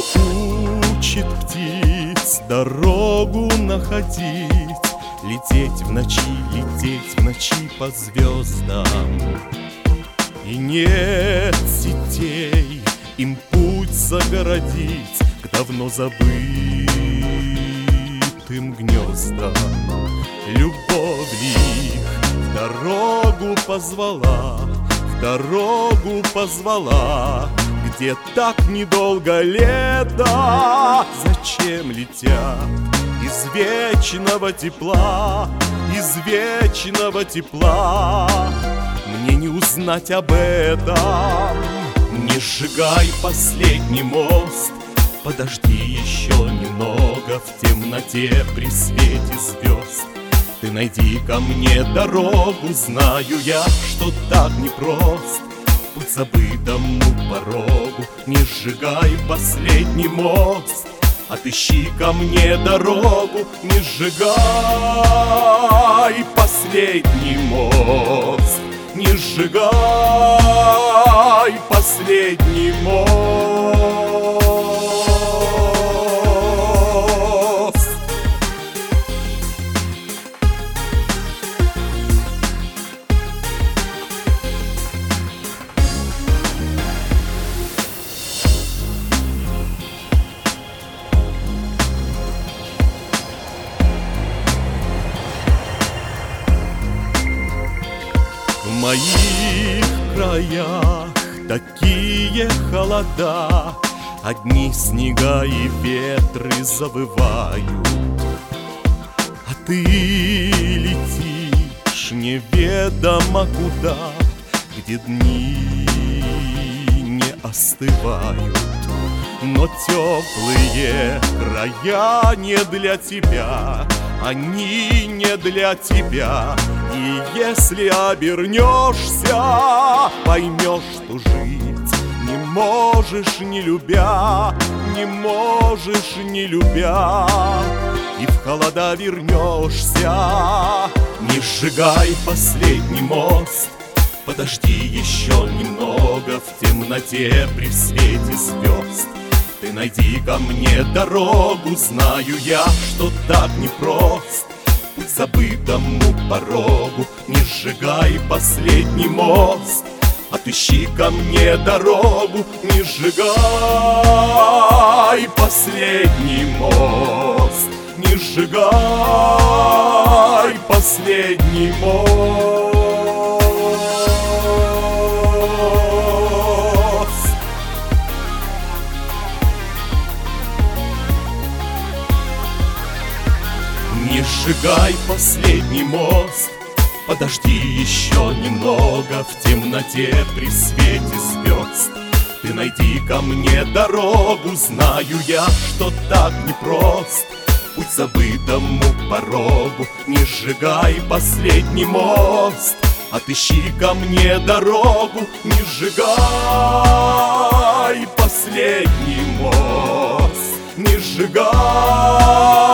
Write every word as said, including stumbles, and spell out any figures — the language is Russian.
учит птиц дорогу находить, лететь в ночи, лететь в ночи по звездам. И нет сетей им путь загородить к давно забытым гнездам. Любовь их в дорогу позвала, в дорогу позвала, где так недолго лето. Зачем летят из вечного тепла, из вечного тепла? Мне не узнать об этом. Не сжигай последний мост, подожди еще немного в темноте при свете звезд. Ты найди ко мне дорогу, знаю я, что так непрост. Путь забытому порогу, не сжигай последний мост. Отыщи ко мне дорогу, не сжигай последний мост. Не сжигай последний мост. В моих краях такие холода, одни снега и ветры завывают, а ты летишь неведомо куда, где дни не остывают. Но теплые края не для тебя, они не для тебя. И если обернешься, поймешь, что жить не можешь, не любя, не можешь, не любя. И в холода вернешься. Не сжигай последний мост, подожди еще немного в темноте при свете звезд. Ты найди ко мне дорогу, знаю я, что так непрост. Путь забытому порогу, не сжигай последний мост. Отыщи ко мне дорогу, не сжигай последний мост. Не сжигай последний мост. Не сжигай последний мост, подожди еще немного в темноте при свете звезд. Ты найди ко мне дорогу, знаю я, что так непрост. Путь забытому порогу, не сжигай последний мост. Отыщи ко мне дорогу, не сжигай последний мост. Не сжигай